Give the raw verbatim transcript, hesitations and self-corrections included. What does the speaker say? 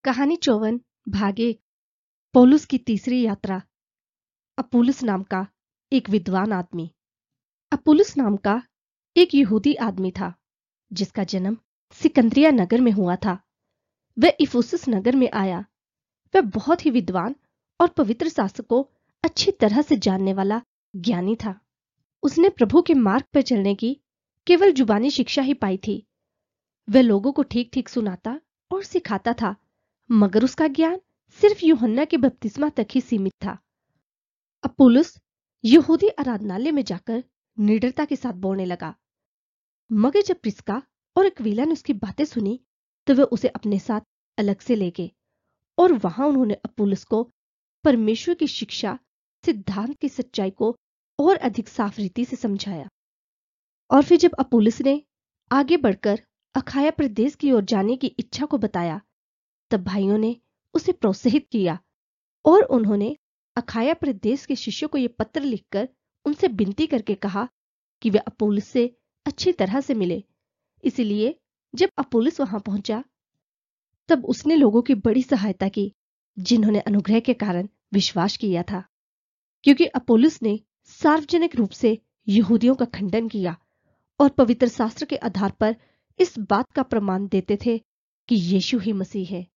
कहानी चौवन भाग एक। पौलुस की तीसरी यात्रा। अपुलुस नाम का एक विद्वान आदमी। अपुलुस नाम का एक यहूदी आदमी था जिसका जन्म सिकंदरिया नगर में हुआ था। वह इफुसुस नगर में आया। वह बहुत ही विद्वान और पवित्र शास्त्र को अच्छी तरह से जानने वाला ज्ञानी था। उसने प्रभु के मार्ग पर चलने की केवल जुबानी शिक्षा ही पाई थी। वह लोगों को ठीक ठीक सुनाता और सिखाता था, मगर उसका ज्ञान सिर्फ यूहन्ना के बपतिस्मा तक ही सीमित था। अपुलुस यहूदी आराधनालय में जाकर निडरता के साथ बोलने लगा, मगर जब प्रिस्का और अक्विला ने उसकी बातें सुनी तो वे उसे अपने साथ अलग से ले गए और वहां उन्होंने अपुलुस को परमेश्वर की शिक्षा, सिद्धांत की सच्चाई को और अधिक साफ रीति से समझाया। और फिर जब अपुलुस ने आगे बढ़कर अखाया प्रदेश की ओर जाने की इच्छा को बताया, तब भाइयों ने उसे प्रोत्साहित किया और उन्होंने अखाया प्रदेश के शिष्यों को यह पत्र लिखकर उनसे विनती करके कहा कि वे अपुलुस से अच्छी तरह से मिले। इसलिए जब अपुलुस वहां पहुंचा तब उसने लोगों की बड़ी सहायता की जिन्होंने अनुग्रह के कारण विश्वास किया था, क्योंकि अपुलुस ने सार्वजनिक रूप से यहूदियों का खंडन किया और पवित्र शास्त्र के आधार पर इस बात का प्रमाण देते थे कि यीशु ही मसीह है।